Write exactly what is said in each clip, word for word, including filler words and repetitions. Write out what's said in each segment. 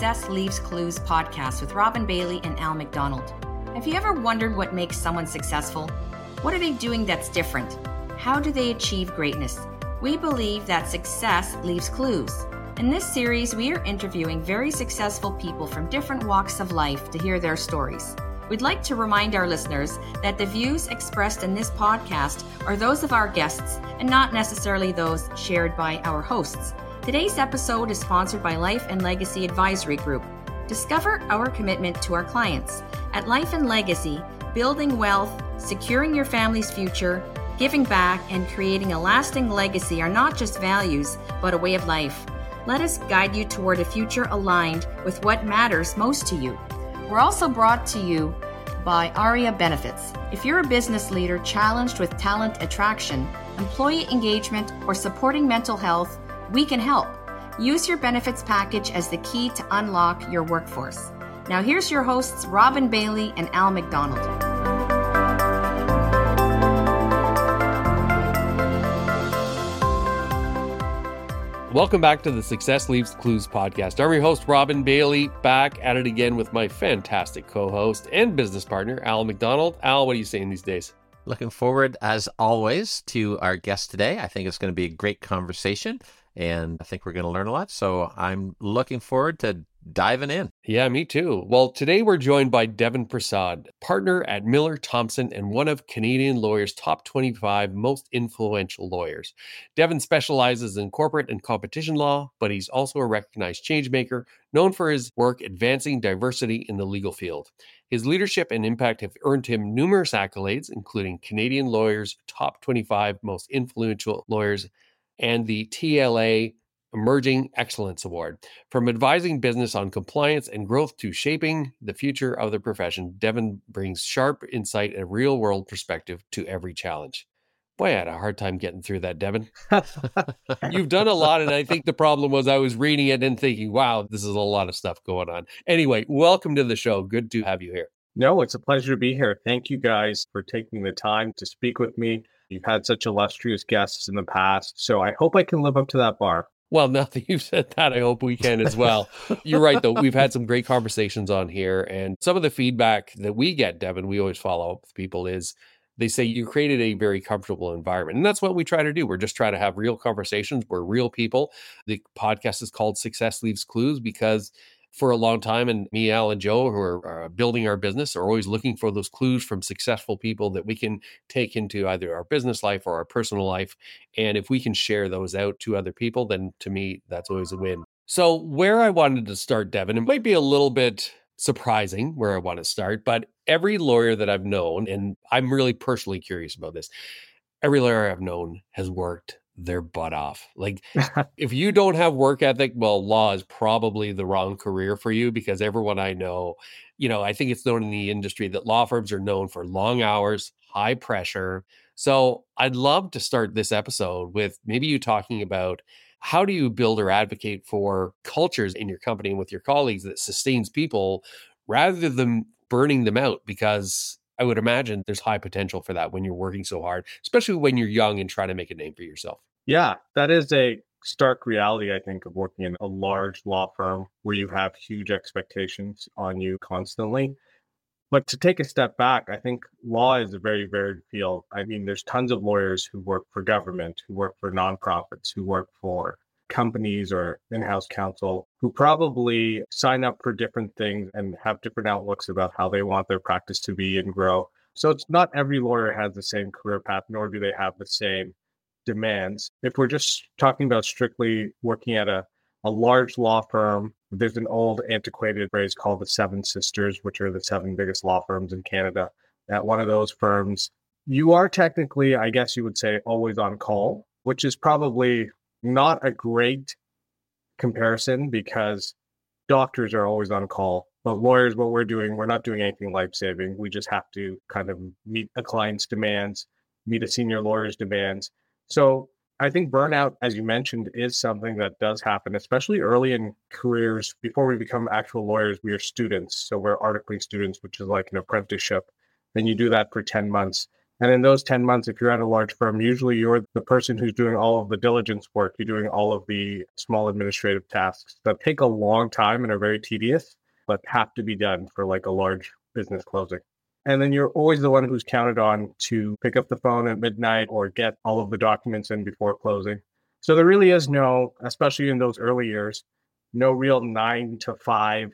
Success Leaves Clues podcast with Robin Bailey and Al McDonald. Have you ever wondered what makes someone successful? What are they doing that's different? How do they achieve greatness? We believe that success leaves clues. In this series, we are interviewing very successful people from different walks of life to hear their stories. We'd like to remind our listeners that the views expressed in this podcast are those of our guests and not necessarily those shared by our hosts. Today's episode is sponsored by Life and Legacy Advisory Group. Discover our commitment to our clients. At Life and Legacy, building wealth, securing your family's future, giving back, and creating a lasting legacy are not just values, but a way of life. Let us guide you toward a future aligned with what matters most to you. We're also brought to you by ARIA Benefits. If you're a business leader challenged with talent attraction, employee engagement, or supporting mental health, we can help. Use your benefits package as the key to unlock your workforce. Now here's your hosts, Robin Bailey and Al McDonald. Welcome back to the Success Leaves Clues podcast. I'm your host, Robin Bailey, back at it again with my fantastic co-host and business partner, Al McDonald. Al, what are you saying these days? Looking forward, as always, to our guest today. I think it's going to be a great conversation, and I think we're going to learn a lot. So I'm looking forward to diving in. Yeah, me too. Well, today we're joined by Devin Prasad, partner at Miller Thomson and one of Canadian lawyers' top twenty-five most influential lawyers. Devin specializes in corporate and competition law, but he's also a recognized changemaker, known for his work advancing diversity in the legal field. His leadership and impact have earned him numerous accolades, including Canadian lawyers' top twenty-five most influential lawyers and the T L A Emerging Excellence Award. From advising business on compliance and growth to shaping the future of the profession, Devin brings sharp insight and real-world perspective to every challenge. Boy, I had a hard time getting through that, Devin. You've done a lot, and I think the problem was I was reading it and thinking, wow, this is a lot of stuff going on. Anyway, welcome to the show. Good to have you here. No, it's a pleasure to be here. Thank you guys for taking the time to speak with me. You've had such illustrious guests in the past, so I hope I can live up to that bar. Well, now that you've said that, I hope we can as well. You're right, though. We've had some great conversations on here. And some of the feedback that we get, Devin, we always follow up with people is they say you created a very comfortable environment. And that's what we try to do. We're just trying to have real conversations. We're real people. The podcast is called Success Leaves Clues because for a long time, and me, Al, and Joe, who are uh, building our business, are always looking for those clues from successful people that we can take into either our business life or our personal life. And if we can share those out to other people, then to me, that's always a win. So where I wanted to start, Devin, it might be a little bit surprising where I want to start, but every lawyer that I've known, and I'm really personally curious about this, every lawyer I've known has worked their butt off. Like if you don't have work ethic, well, law is probably the wrong career for you because everyone I know, you know, I think it's known in the industry that law firms are known for long hours, high pressure. So I'd love to start this episode with maybe you talking about how do you build or advocate for cultures in your company and with your colleagues that sustains people rather than burning them out? Because I would imagine there's high potential for that when you're working so hard, especially when you're young and trying to make a name for yourself. Yeah, that is a stark reality, I think, of working in a large law firm where you have huge expectations on you constantly. But to take a step back, I think law is a very varied field. I mean, there's tons of lawyers who work for government, who work for nonprofits, who work for companies or in-house counsel, who probably sign up for different things and have different outlooks about how they want their practice to be and grow. So it's not every lawyer has the same career path, nor do they have the same demands. If we're just talking about strictly working at a, a large law firm, there's an old antiquated phrase called the Seven Sisters, which are the seven biggest law firms in Canada. At one of those firms, you are technically, I guess you would say, always on call, which is probably not a great comparison because doctors are always on call. But lawyers, what we're doing, we're not doing anything life-saving. We just have to kind of meet a client's demands, meet a senior lawyer's demands. So I think burnout, as you mentioned, is something that does happen, especially early in careers. Before we become actual lawyers, we are students. So we're articling students, which is like an apprenticeship. Then you do that for ten months. And in those ten months, if you're at a large firm, usually you're the person who's doing all of the diligence work. You're doing all of the small administrative tasks that take a long time and are very tedious, but have to be done for like a large business closing. And then you're always the one who's counted on to pick up the phone at midnight or get all of the documents in before closing. So there really is no, especially in those early years, no real nine to five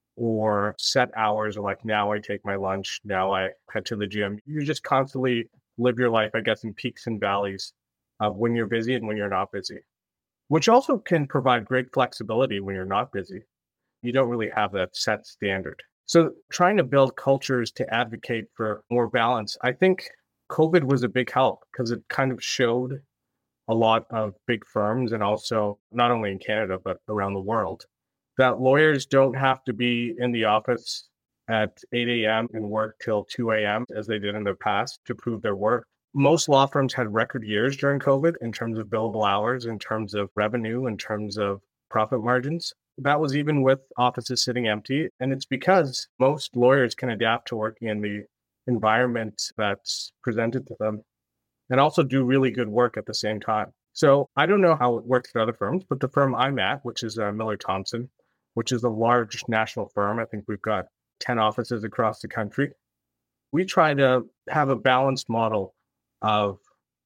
or set hours or like, now I take my lunch, now I head to the gym. You just constantly live your life, I guess, in peaks and valleys of when you're busy and when you're not busy, which also can provide great flexibility when you're not busy. You don't really have that set standard. So trying to build cultures to advocate for more balance, I think COVID was a big help because it kind of showed a lot of big firms and also not only in Canada, but around the world, that lawyers don't have to be in the office at eight a.m. and work till two a.m. as they did in the past to prove their worth. Most law firms had record years during COVID in terms of billable hours, in terms of revenue, in terms of profit margins. That was even with offices sitting empty. And it's because most lawyers can adapt to working in the environment that's presented to them and also do really good work at the same time. So I don't know how it works at other firms, but the firm I'm at, which is uh, Miller Thomson, which is a large national firm, I think we've got ten offices across the country. We try to have a balanced model of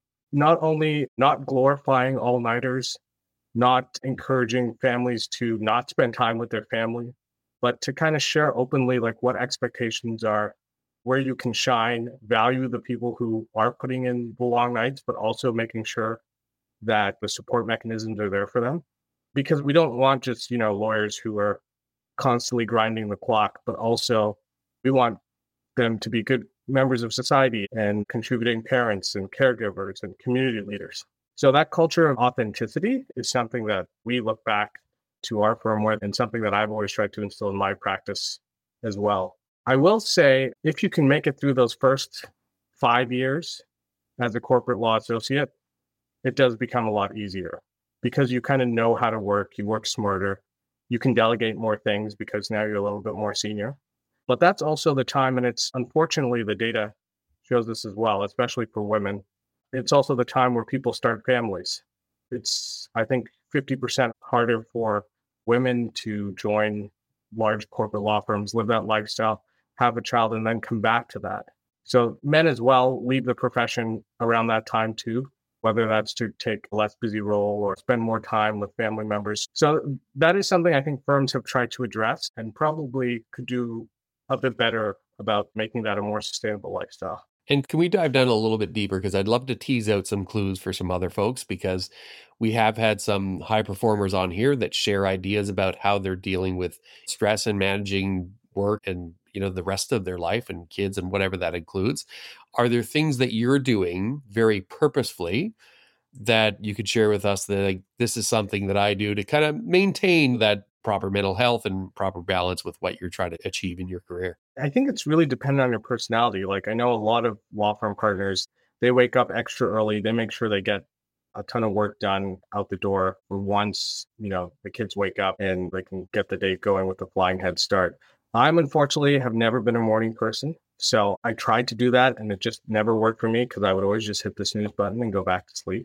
not only not glorifying all-nighters, not encouraging families to not spend time with their family, but to kind of share openly like what expectations are, where you can shine, value the people who are putting in the long nights, but also making sure that the support mechanisms are there for them. Because we don't want just, you know, lawyers who are constantly grinding the clock, but also we want them to be good members of society and contributing parents and caregivers and community leaders. So that culture of authenticity is something that we look back to our firm with and something that I've always tried to instill in my practice as well. I will say, if you can make it through those first five years as a corporate law associate, it does become a lot easier because you kind of know how to work, you work smarter, you can delegate more things because now you're a little bit more senior. But that's also the time, and it's unfortunately the data shows this as well, especially for women. It's also the time where people start families. It's, I think, fifty percent harder for women to join large corporate law firms, live that lifestyle, have a child, and then come back to that. So men as well leave the profession around that time too, whether that's to take a less busy role or spend more time with family members. So that is something I think firms have tried to address and probably could do a bit better about making that a more sustainable lifestyle. And can we dive down a little bit deeper? Because I'd love to tease out some clues for some other folks, because we have had some high performers on here that share ideas about how they're dealing with stress and managing work and, you know, the rest of their life and kids and whatever that includes. Are there things that you're doing very purposefully that you could share with us that, like, this is something that I do to kind of maintain that proper mental health and proper balance with what you're trying to achieve in your career? I think it's really dependent on your personality. Like, I know a lot of law firm partners, they wake up extra early. They make sure they get a ton of work done out the door for once, you know, the kids wake up and they can get the day going with a flying head start. I'm unfortunately have never been a morning person. So I tried to do that and it just never worked for me because I would always just hit the snooze button and go back to sleep.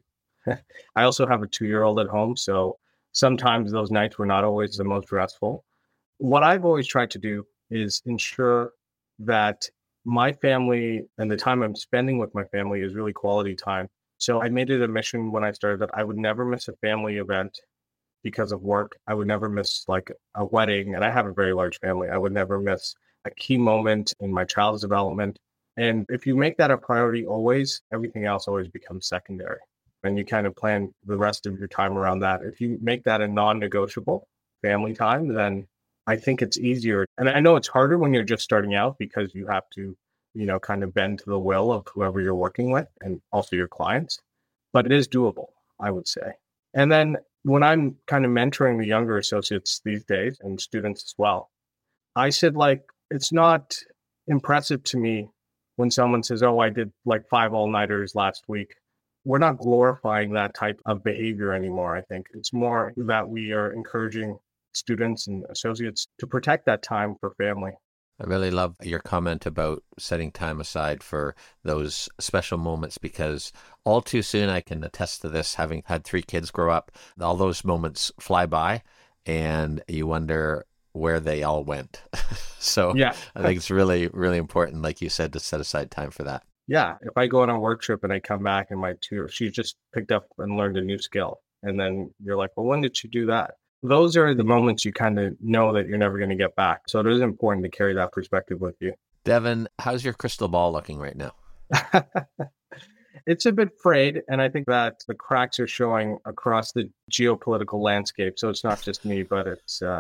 I also have a two-year-old at home. So sometimes those nights were not always the most restful. What I've always tried to do is ensure that my family and the time I'm spending with my family is really quality time. So I made it a mission when I started that I would never miss a family event because of work. I would never miss like a wedding, and I have a very large family. I would never miss a key moment in my child's development. And if you make that a priority always, everything else always becomes secondary. And you kind of plan the rest of your time around that. If you make that a non-negotiable family time, then I think it's easier. And I know it's harder when you're just starting out because you have to, you know, kind of bend to the will of whoever you're working with and also your clients. But it is doable, I would say. And then when I'm kind of mentoring the younger associates these days and students as well, I said, like, it's not impressive to me when someone says, oh, I did like five all-nighters last week. We're not glorifying that type of behavior anymore, I think. It's more that we are encouraging students and associates to protect that time for family. I really love your comment about setting time aside for those special moments, because all too soon, I can attest to this, having had three kids grow up, all those moments fly by and you wonder where they all went. So Yeah. I think it's really, really important, like you said, to set aside time for that. Yeah. If I go on a work trip and I come back and my tutor, she just picked up and learned a new skill. And then you're like, well, when did she do that? Those are the moments you kind of know that you're never going to get back. So it is important to carry that perspective with you. Devin, how's your crystal ball looking right now? It's a bit frayed, and I think that the cracks are showing across the geopolitical landscape. So it's not just me, but it's, uh,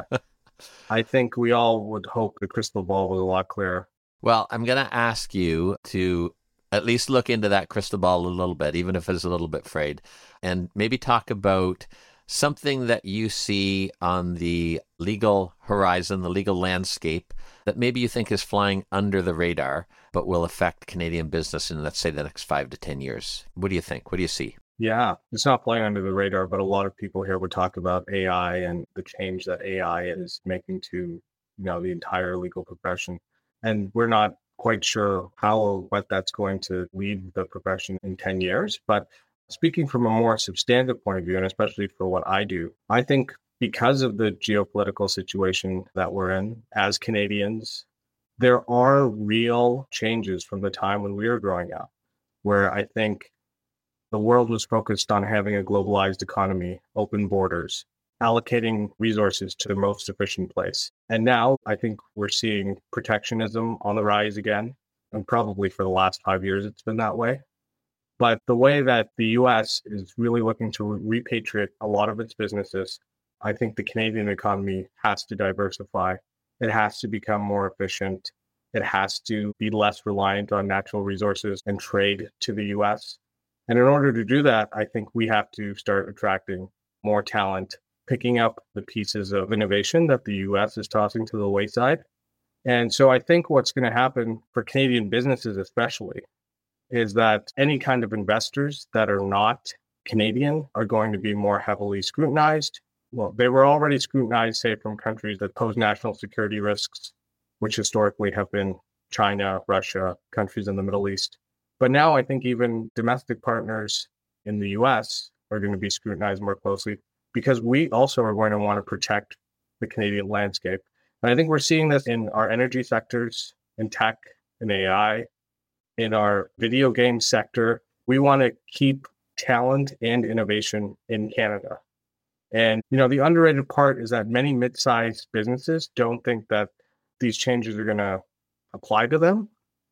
I think we all would hope the crystal ball was a lot clearer. Well, I'm going to ask you to at least look into that crystal ball a little bit, even if it's a little bit frayed, and maybe talk about something that you see on the legal horizon, the legal landscape, that maybe you think is flying under the radar, but will affect Canadian business in, let's say, the next five to ten years. What do you think? What do you see? Yeah, it's not flying under the radar, but a lot of people here would talk about A I and the change that A I is making to, you know, the entire legal profession. And we're not quite sure how or what that's going to lead the profession in ten years. But speaking from a more substantive point of view, and especially for what I do, I think because of the geopolitical situation that we're in as Canadians, there are real changes from the time when we were growing up, where I think the world was focused on having a globalized economy, open borders, allocating resources to the most efficient place. And now I think we're seeing protectionism on the rise again. And probably for the last five years, it's been that way. But the way that the U S is really looking to repatriate a lot of its businesses, I think the Canadian economy has to diversify. It has to become more efficient. It has to be less reliant on natural resources and trade to the U S. And in order to do that, I think we have to start attracting more talent, picking up the pieces of innovation that the U S is tossing to the wayside. And so I think what's going to happen for Canadian businesses especially is that any kind of investors that are not Canadian are going to be more heavily scrutinized. Well, they were already scrutinized, say, from countries that pose national security risks, which historically have been China, Russia, countries in the Middle East. But now I think even domestic partners in the U S are going to be scrutinized more closely because we also are going to want to protect the Canadian landscape. And I think we're seeing this in our energy sectors, in tech, in A I, in our video game sector. We want to keep talent and innovation in Canada. And, you know, the underrated part is that many mid-sized businesses don't think that these changes are going to apply to them,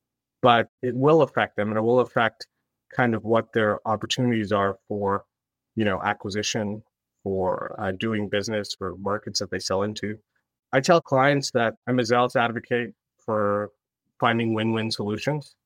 but it will affect them, and it will affect kind of what their opportunities are for, you know, acquisition, for uh, doing business, for markets that they sell into. I tell clients that I'm a zealous advocate for finding win-win solutions.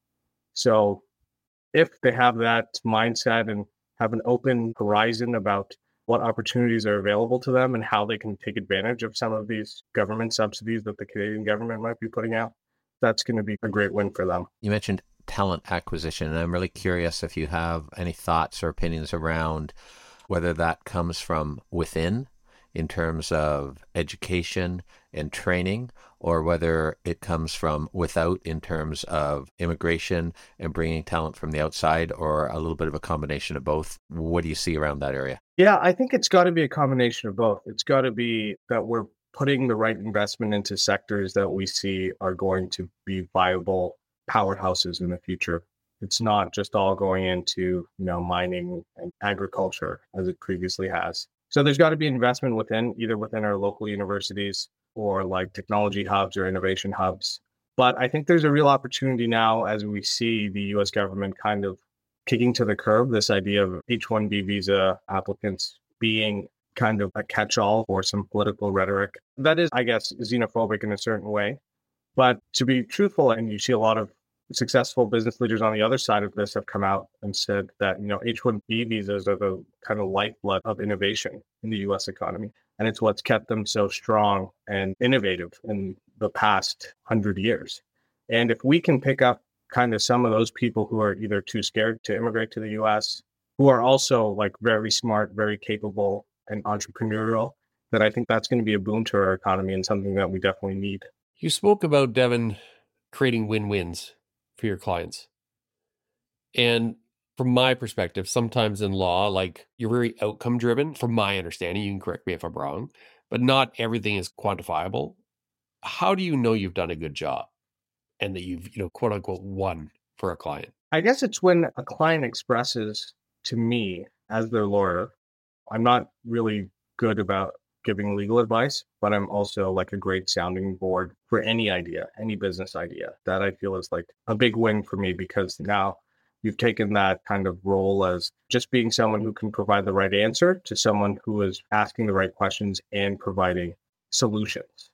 So if they have that mindset and have an open horizon about what opportunities are available to them and how they can take advantage of some of these government subsidies that the Canadian government might be putting out, that's going to be a great win for them. You mentioned talent acquisition, and I'm really curious if you have any thoughts or opinions around whether that comes from within in terms of education and training, or whether it comes from without in terms of immigration and bringing talent from the outside, or a little bit of a combination of both. What do you see around that area? Yeah, I think it's got to be a combination of both. It's got to be that we're putting the right investment into sectors that we see are going to be viable powerhouses in the future. It's not just all going into, you know, mining and agriculture as it previously has. So there's got to be investment within, either within our local universities or like technology hubs or innovation hubs. But I think there's a real opportunity now as we see the U S government kind of kicking to the curb this idea of H one B visa applicants being kind of a catch-all for some political rhetoric that is, I guess, xenophobic in a certain way. But to be truthful, and you see a lot of successful business leaders on the other side of this have come out and said that, you know, H one B visas are the kind of lifeblood of innovation in the U S economy. And it's what's kept them so strong and innovative in the past hundred years. And if we can pick up kind of some of those people who are either too scared to immigrate to the U S, who are also like very smart, very capable and entrepreneurial, then I think that's going to be a boon to our economy and something that we definitely need You spoke about, Devin, creating win-wins for your clients. And from my perspective, sometimes in law, like you're very outcome driven, from my understanding, you can correct me if I'm wrong, but not everything is quantifiable. How do you know you've done a good job and that you've, you know, quote unquote, won for a client? I guess it's when a client expresses to me as their lawyer, I'm not really good about giving legal advice, but I'm also like a great sounding board for any idea, any business idea. That I feel is like a big win for me, because now you've taken that kind of role as just being someone who can provide the right answer to someone who is asking the right questions and providing solutions.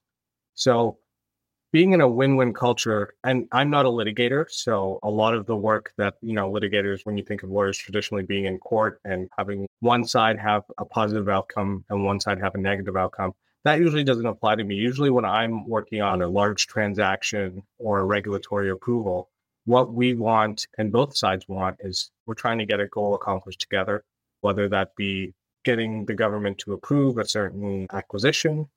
So being in a win-win culture, and I'm not a litigator, so a lot of the work that, you know, litigators, when you think of lawyers traditionally being in court and having one side have a positive outcome and one side have a negative outcome, that usually doesn't apply to me. Usually when I'm working on a large transaction or a regulatory approval, what we want and both sides want is we're trying to get a goal accomplished together, whether that be getting the government to approve a certain acquisition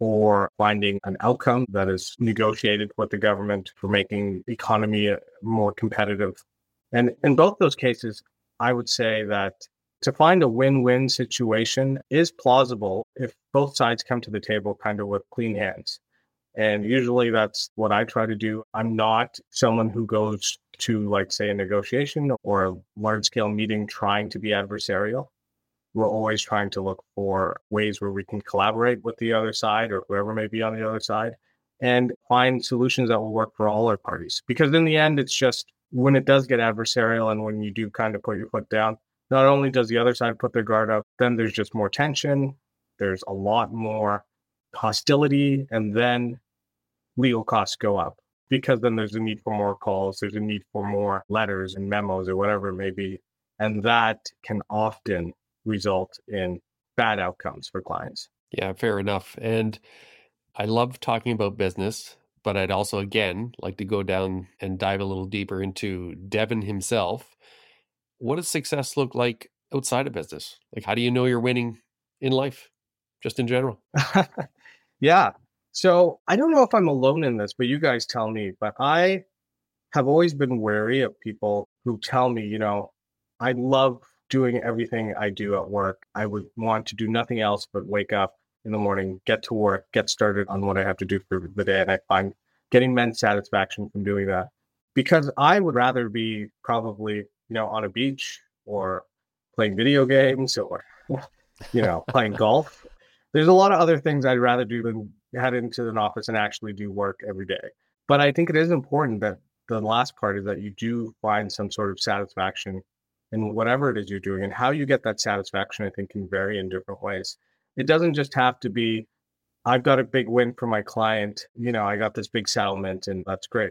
or finding an outcome that is negotiated with the government for making the economy more competitive. And in both those cases, I would say that to find a win-win situation is plausible if both sides come to the table kind of with clean hands. And usually that's what I try to do. I'm not someone who goes to, like, say, a negotiation or a large-scale meeting trying to be adversarial. We're always trying to look for ways where we can collaborate with the other side or whoever may be on the other side and find solutions that will work for all our parties. Because in the end, it's just when it does get adversarial and when you do kind of put your foot down, not only does the other side put their guard up, then there's just more tension. There's a lot more hostility, and then legal costs go up because then there's a need for more calls. There's a need for more letters and memos or whatever it may be. And that can often result in bad outcomes for clients. Yeah, fair enough. And I love talking about business, but I'd also, again, like to go down and dive a little deeper into Devin himself. What does success look like outside of business? Like, how do you know you're winning in life, just in general? Yeah. So I don't know if I'm alone in this, but you guys tell me. But I have always been wary of people who tell me, you know, I love doing everything I do at work. I would want to do nothing else but wake up in the morning, get to work, get started on what I have to do for the day. And I find getting immense satisfaction from doing that, because I would rather be probably, you know, on a beach or playing video games or, you know, playing golf. There's a lot of other things I'd rather do than head into an office and actually do work every day. But I think it is important that the last part is that you do find some sort of satisfaction in whatever it is you're doing, and how you get that satisfaction, I think, can vary in different ways. It doesn't just have to be, I've got a big win for my client, you know, I got this big settlement and that's great.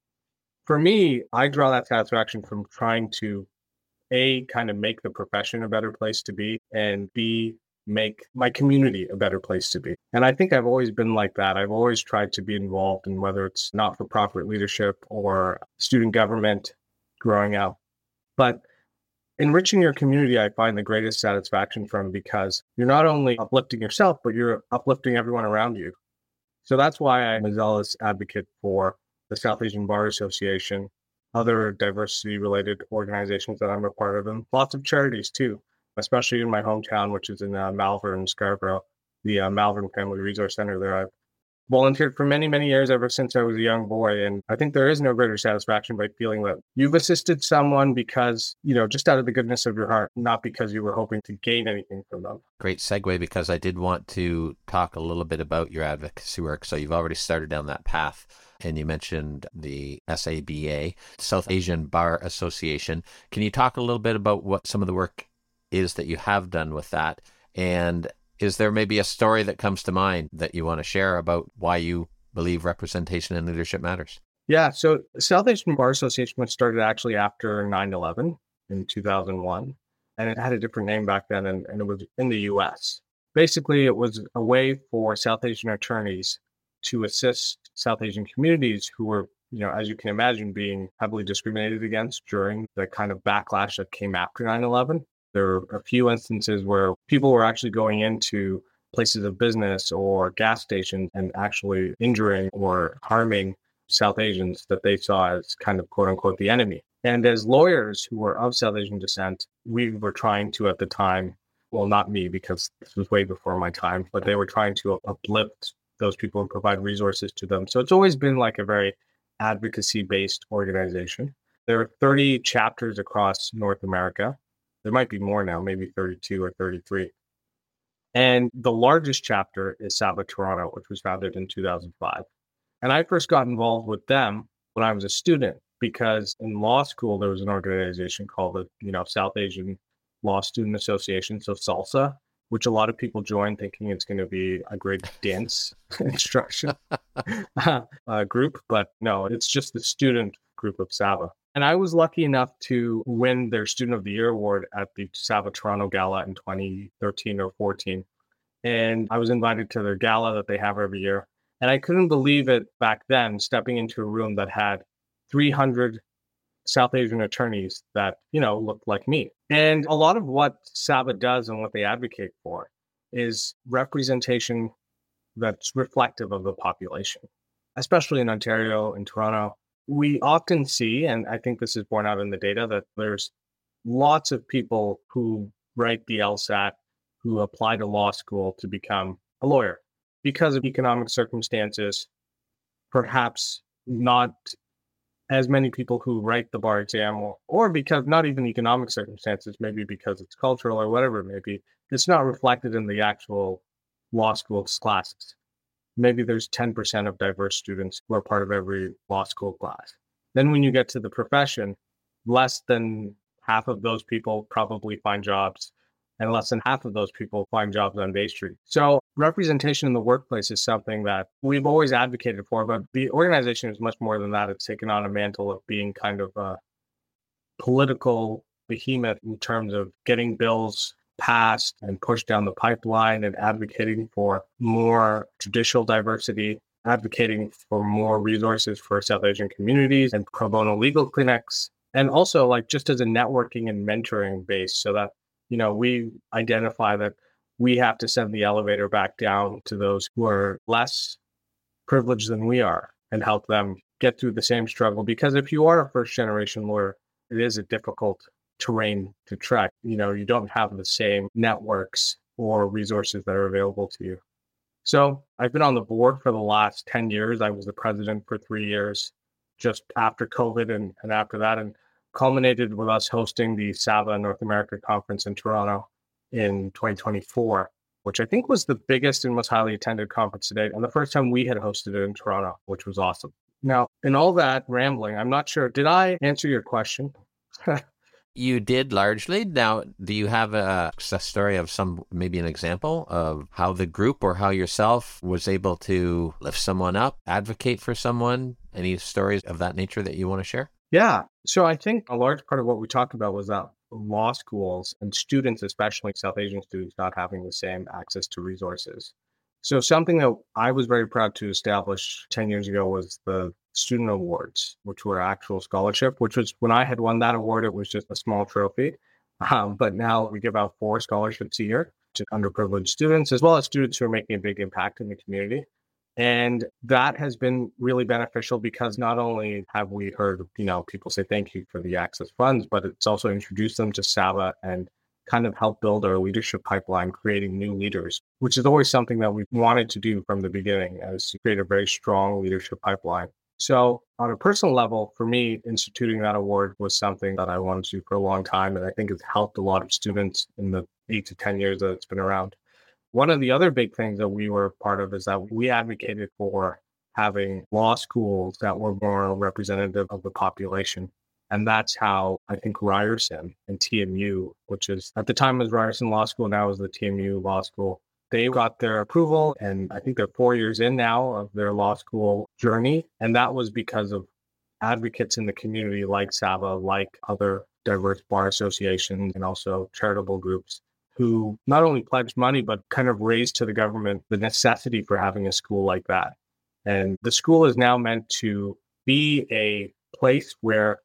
For me, I draw that satisfaction from trying to, A, kind of make the profession a better place to be, and B, make my community a better place to be. And I think I've always been like that. I've always tried to be involved in whether it's not-for-profit leadership or student government growing up. But enriching your community, I find the greatest satisfaction from, because you're not only uplifting yourself, but you're uplifting everyone around you. So that's why I'm a zealous advocate for the South Asian Bar Association, other diversity-related organizations that I'm a part of, and lots of charities too, especially in my hometown, which is in uh, Malvern, Scarborough, the uh, Malvern Family Resource Center there. I've volunteered for many, many years, ever since I was a young boy. And I think there is no greater satisfaction by feeling that you've assisted someone because, you know, just out of the goodness of your heart, not because you were hoping to gain anything from them. Great segue, because I did want to talk a little bit about your advocacy work. So you've already started down that path, and you mentioned the S A B A, South Asian Bar Association. Can you talk a little bit about what some of the work is that you have done with that? And is there maybe a story that comes to mind that you want to share about why you believe representation and leadership matters? Yeah, so South Asian Bar Association was started actually after nine eleven in two thousand one, and it had a different name back then, and, and it was in the U S. Basically, it was a way for South Asian attorneys to assist South Asian communities who were, you know, as you can imagine, being heavily discriminated against during the kind of backlash that came after nine eleven. There were a few instances where people were actually going into places of business or gas stations and actually injuring or harming South Asians that they saw as kind of quote unquote the enemy. And as lawyers who were of South Asian descent, we were trying to at the time, well, not me because this was way before my time, but they were trying to uplift those people and provide resources to them. So it's always been like a very advocacy-based organization. There are thirty chapters across North America. There might be more now, maybe thirty-two or thirty-three. And the largest chapter is SABA Toronto, which was founded in two thousand five. And I first got involved with them when I was a student, because in law school, there was an organization called the, you know, South Asian Law Student Association, so SALSA, which a lot of people join thinking it's going to be a great dance instruction uh, group. But no, it's just the student group of SABA. And I was lucky enough to win their Student of the Year award at the SABA Toronto Gala in twenty thirteen or fourteen. And I was invited to their gala that they have every year. And I couldn't believe it back then, stepping into a room that had three hundred South Asian attorneys that, you know, looked like me. And a lot of what SABA does and what they advocate for is representation that's reflective of the population, especially in Ontario and Toronto. We often see, and I think this is borne out in the data, that there's lots of people who write the LSAT, who apply to law school to become a lawyer because of economic circumstances, perhaps not as many people who write the bar exam, or, or because not even economic circumstances, maybe because it's cultural or whatever it may be, it's not reflected in the actual law school's classes. Maybe there's ten percent of diverse students who are part of every law school class. Then when you get to the profession, less than half of those people probably find jobs, and less than half of those people find jobs on Bay Street. So representation in the workplace is something that we've always advocated for, but the organization is much more than that. It's taken on a mantle of being kind of a political behemoth in terms of getting bills passed and pushed down the pipeline and advocating for more judicial diversity, advocating for more resources for South Asian communities and pro bono legal clinics, and also like just as a networking and mentoring base so that, you know, we identify that we have to send the elevator back down to those who are less privileged than we are and help them get through the same struggle. Because if you are a first generation lawyer, it is a difficult terrain to trek. You know, you don't have the same networks or resources that are available to you. So I've been on the board for the last ten years. I was the president for three years just after COVID and, and after that, and culminated with us hosting the SABA North America Conference in Toronto in twenty twenty-four, which I think was the biggest and most highly attended conference to date, and the first time we had hosted it in Toronto, which was awesome. Now, in all that rambling, I'm not sure, did I answer your question? You did largely. Now, do you have a success story of some, maybe an example of how the group or how yourself was able to lift someone up, advocate for someone? Any stories of that nature that you want to share? Yeah. So I think a large part of what we talked about was that law schools and students, especially South Asian students, not having the same access to resources. So something that I was very proud to establish ten years ago was the student awards, which were actual scholarship, which was when I had won that award, it was just a small trophy. Um, but now we give out four scholarships a year to underprivileged students, as well as students who are making a big impact in the community. And that has been really beneficial because not only have we heard, you know, people say thank you for the access funds, but it's also introduced them to SABA and kind of helped build our leadership pipeline, creating new leaders, which is always something that we wanted to do from the beginning, as to create a very strong leadership pipeline. So on a personal level, for me, instituting that award was something that I wanted to do for a long time. And I think it's helped a lot of students in the eight to ten years that it's been around. One of the other big things that we were part of is that we advocated for having law schools that were more representative of the population. And that's how I think Ryerson and T M U, which is at the time was Ryerson Law School, now is the T M U Law School, they got their approval. And I think they're four years in now of their law school journey. And that was because of advocates in the community like SABA, like other diverse bar associations, and also charitable groups who not only pledged money, but kind of raised to the government the necessity for having a school like that. And the school is now meant to be a place where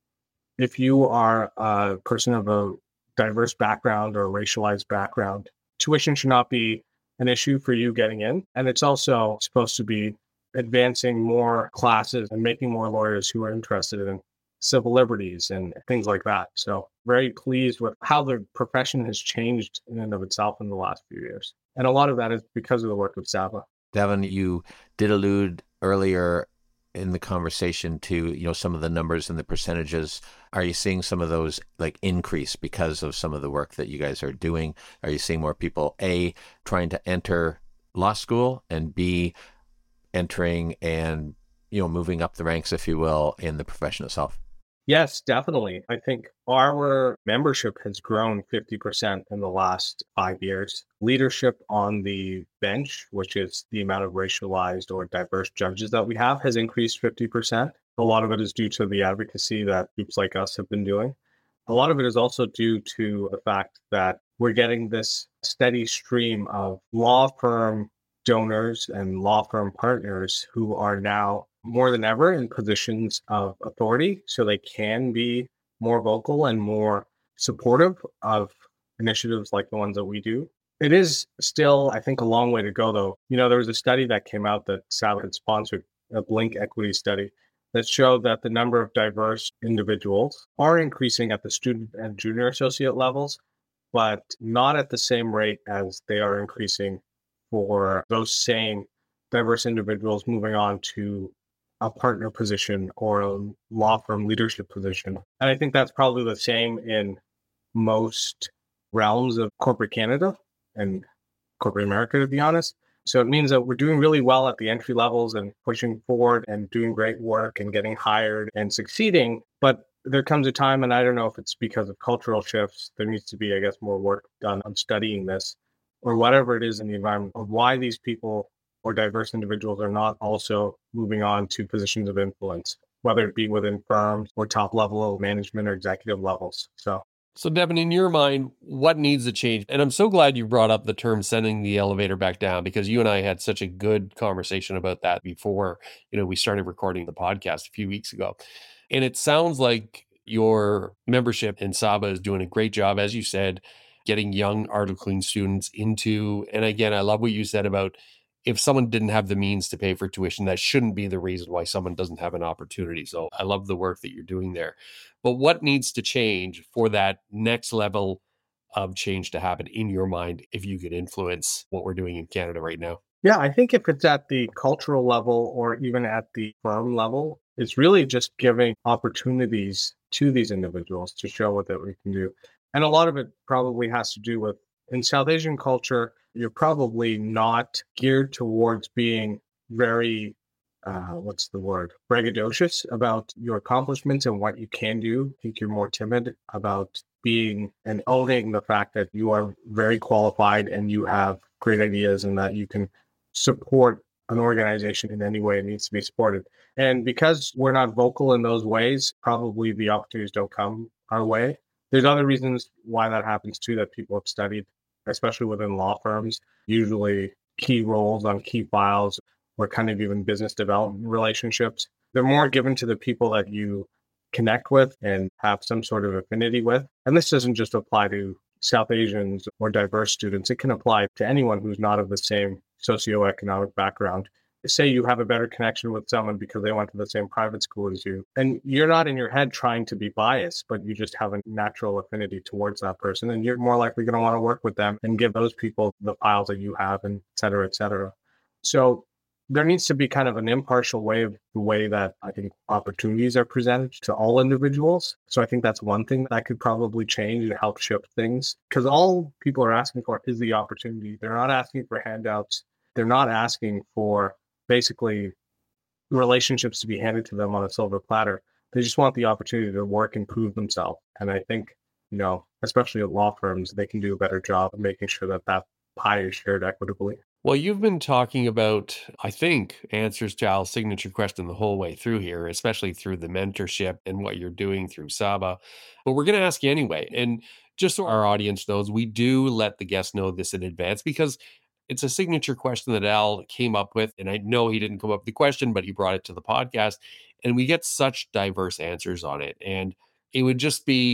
if you are a person of a diverse background or racialized background, tuition should not be an issue for you getting in. And it's also supposed to be advancing more classes and making more lawyers who are interested in civil liberties and things like that. So very pleased with how the profession has changed in and of itself in the last few years. And a lot of that is because of the work of S A B A. Devin, you did allude earlier in the conversation to, you know, some of the numbers and the percentages. Are you seeing some of those like increase because of some of the work that you guys are doing? Are you seeing more people, A, trying to enter law school, and B, entering and, you know, moving up the ranks, if you will, in the profession itself? Yes, definitely. I think our membership has grown fifty percent in the last five years. Leadership on the bench, which is the amount of racialized or diverse judges that we have, has increased fifty percent. A lot of it is due to the advocacy that groups like us have been doing. A lot of it is also due to the fact that we're getting this steady stream of law firm donors and law firm partners who are now more than ever in positions of authority, so they can be more vocal and more supportive of initiatives like the ones that we do. It is still, I think, a long way to go, though. You know, there was a study that came out that S A B A had sponsored, a Blink equity study, that showed that the number of diverse individuals are increasing at the student and junior associate levels, but not at the same rate as they are increasing for those same diverse individuals moving on to a partner position or a law firm leadership position. And I think that's probably the same in most realms of corporate Canada and corporate America, to be honest. So it means that we're doing really well at the entry levels and pushing forward and doing great work and getting hired and succeeding. But there comes a time, and I don't know if it's because of cultural shifts, there needs to be, I guess, more work done on studying this or whatever it is in the environment of why these people or diverse individuals are not also moving on to positions of influence, whether it be within firms or top level management or executive levels. So, so Devin, in your mind, what needs to change? And I'm so glad you brought up the term sending the elevator back down, because you and I had such a good conversation about that before, you know, we started recording the podcast a few weeks ago. And it sounds like your membership in S A B A is doing a great job, as you said, getting young articling students into, and again, I love what you said about if someone didn't have the means to pay for tuition, that shouldn't be the reason why someone doesn't have an opportunity. So I love the work that you're doing there. But what needs to change for that next level of change to happen in your mind, if you could influence what we're doing in Canada right now? Yeah, I think if it's at the cultural level or even at the firm level, it's really just giving opportunities to these individuals to show what that we can do. And a lot of it probably has to do with, in South Asian culture, you're probably not geared towards being very, uh, what's the word, braggadocious about your accomplishments and what you can do. I think you're more timid about being and owning the fact that you are very qualified and you have great ideas and that you can support an organization in any way it needs to be supported. And because we're not vocal in those ways, probably the opportunities don't come our way. There's other reasons why that happens too, that people have studied, especially within law firms. Usually key roles on key files or kind of even business development relationships, they're more given to the people that you connect with and have some sort of affinity with. And this doesn't just apply to South Asians or diverse students. It can apply to anyone who's not of the same socioeconomic background. Say you have a better connection with someone because they went to the same private school as you, and you're not in your head trying to be biased, but you just have a natural affinity towards that person, and you're more likely going to want to work with them and give those people the files that you have, and et cetera, et cetera. So there needs to be kind of an impartial way of the way that I think opportunities are presented to all individuals. So I think that's one thing that could probably change and help shift things, because all people are asking for is the opportunity. They're not asking for handouts. They're not asking for basically relationships to be handed to them on a silver platter. They just want the opportunity to work and prove themselves. And I think, you know, especially at law firms, they can do a better job of making sure that that pie is shared equitably. Well, you've been talking about, I think, answers to Al's signature question the whole way through here, especially through the mentorship and what you're doing through S A B A. But we're going to ask you anyway. And just so our audience knows, we do let the guests know this in advance because it's a signature question that Al came up with. And I know he didn't come up with the question, but he brought it to the podcast. And we get such diverse answers on it. And it would just be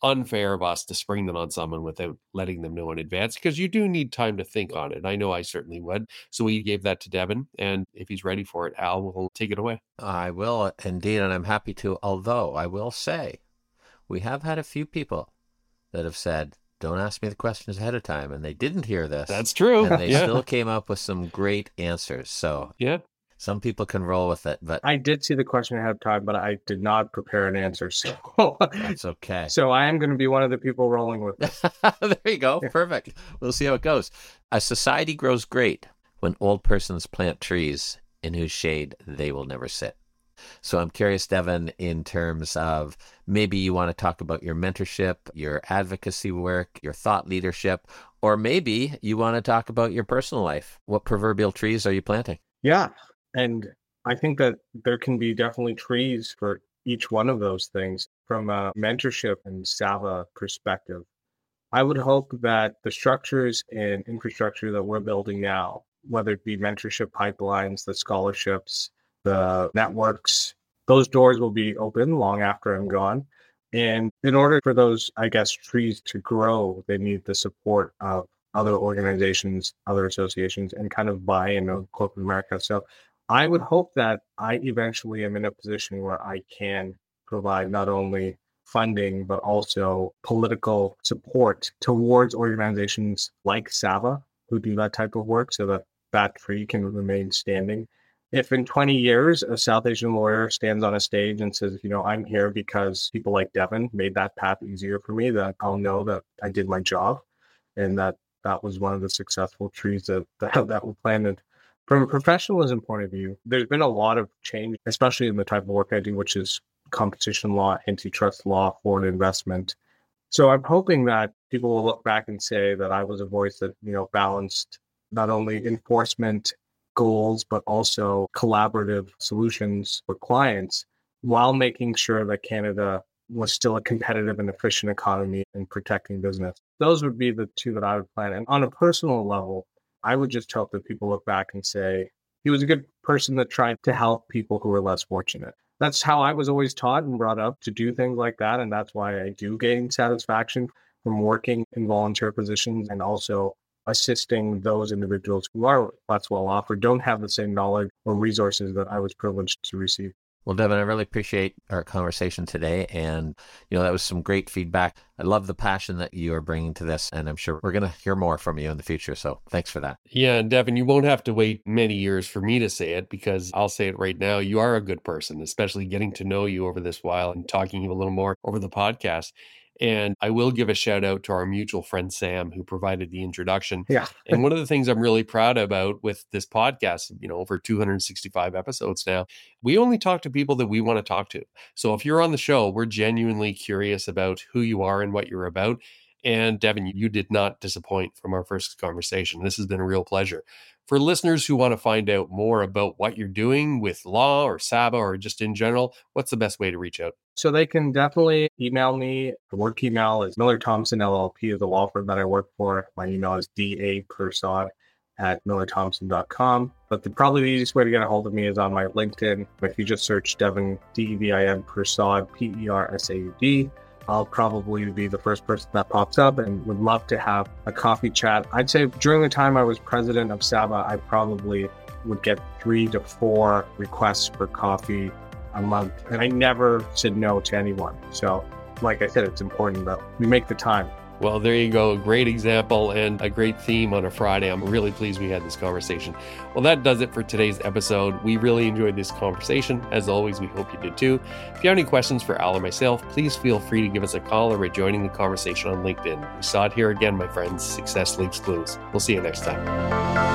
unfair of us to spring them on someone without letting them know in advance, because you do need time to think on it. I know I certainly would. So we gave that to Devin, and if he's ready for it, Al will take it away. I will indeed, and I'm happy to, although I will say we have had a few people that have said, don't ask me the questions ahead of time, and they didn't hear this. That's true. And they yeah. still came up with some great answers. So yeah. Some people can roll with it, but I did see the question ahead of time, but I did not prepare an answer. So that's okay. So I am going to be one of the people rolling with it. There you go. Perfect. We'll see how it goes. A society grows great when old persons plant trees in whose shade they will never sit. So I'm curious, Devin, in terms of maybe you want to talk about your mentorship, your advocacy work, your thought leadership, or maybe you want to talk about your personal life. What proverbial trees are you planting? Yeah. And I think that there can be definitely trees for each one of those things. From a mentorship and Sava perspective, I would hope that the structures and infrastructure that we're building now, whether it be mentorship pipelines, the scholarships, the networks, those doors will be open long after I'm gone. And in order for those, I guess, trees to grow, they need the support of other organizations, other associations, and kind of buy-in of corporate America. So I would hope that I eventually am in a position where I can provide not only funding, but also political support towards organizations like Sava who do that type of work so that that tree can remain standing. If in twenty years, a South Asian lawyer stands on a stage and says, you know, I'm here because people like Devin made that path easier for me, that I'll know that I did my job and that that was one of the successful trees that, that, that were planted. From a professionalism point of view, there's been a lot of change, especially in the type of work I do, which is competition law, antitrust law, foreign investment. So I'm hoping that people will look back and say that I was a voice that, you know, balanced not only enforcement goals, but also collaborative solutions for clients while making sure that Canada was still a competitive and efficient economy and protecting business. Those would be the two that I would plan. And on a personal level, I would just hope that people look back and say, he was a good person that tried to help people who were less fortunate. That's how I was always taught and brought up, to do things like that. And that's why I do gain satisfaction from working in volunteer positions and also assisting those individuals who are less well off or don't have the same knowledge or resources that I was privileged to receive. Well, Devin, I really appreciate our conversation today. And, you know, that was some great feedback. I love the passion that you are bringing to this, and I'm sure we're going to hear more from you in the future. So thanks for that. Yeah, and Devin, you won't have to wait many years for me to say it, because I'll say it right now. You are a good person, especially getting to know you over this while and talking a little more over the podcast. And I will give a shout out to our mutual friend, Sam, who provided the introduction. Yeah. And one of the things I'm really proud about with this podcast, you know, over two hundred sixty-five episodes now, we only talk to people that we want to talk to. So if you're on the show, we're genuinely curious about who you are and what you're about. And Devin, you did not disappoint from our first conversation. This has been a real pleasure. For listeners who want to find out more about what you're doing with law or Sava or just in general, what's the best way to reach out? So they can definitely email me. The work email is Miller Thompson L L P, is the law firm that I work for. My email is dapersod at miller thompson dot com. But the, probably the easiest way to get a hold of me is on my LinkedIn. If you just search Devin, D E V I N, Persad, P E R S A U D, I'll probably be the first person that pops up and would love to have a coffee chat. I'd say during the time I was president of Sava, I probably would get three to four requests for coffee a month. And I never said no to anyone. So like I said, it's important that we make the time. Well, there you go. A great example and a great theme on a Friday. I'm really pleased we had this conversation. Well, that does it for today's episode. We really enjoyed this conversation. As always, we hope you did too. If you have any questions for Al or myself, please feel free to give us a call or joining the conversation on LinkedIn. We saw it here again, my friends. Success leaves clues. We'll see you next time.